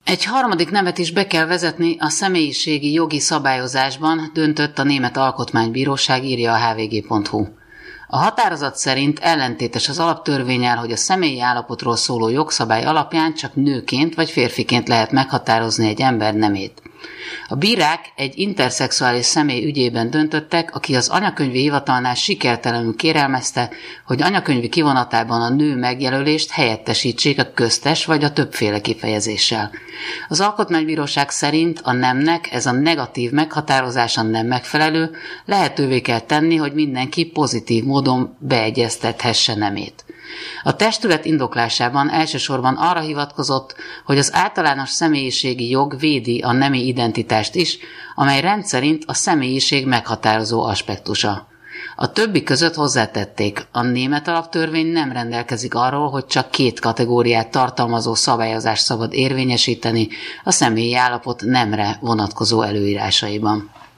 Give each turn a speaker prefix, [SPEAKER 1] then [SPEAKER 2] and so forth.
[SPEAKER 1] Egy harmadik nevet is be kell vezetni a személyiségi jogi szabályozásban, döntött a Német Alkotmánybíróság, írja a hvg.hu. A határozat szerint ellentétes az alaptörvénnyel, hogy a személyi állapotról szóló jogszabály alapján csak nőként vagy férfiként lehet meghatározni egy ember nemét. A bírák egy interszexuális személy ügyében döntöttek, aki az anyakönyvi hivatalnál sikertelenül kérelmezte, hogy anyakönyvi kivonatában a nő megjelölést helyettesítsék a köztes vagy a többféle kifejezéssel. Az Alkotmánybíróság szerint a nemnek ez a negatív meghatározása nem megfelelő, lehetővé kell tenni, hogy mindenki pozitív módon beegyeztethesse nemét. A testület indoklásában elsősorban arra hivatkozott, hogy az általános személyiségi jog védi a nemi identitást is, amely rendszerint a személyiség meghatározó aspektusa. A többi között hozzátették, a német alaptörvény nem rendelkezik arról, hogy csak 2 kategóriát tartalmazó szabályozást szabad érvényesíteni a személyi állapot nemre vonatkozó előírásaiban.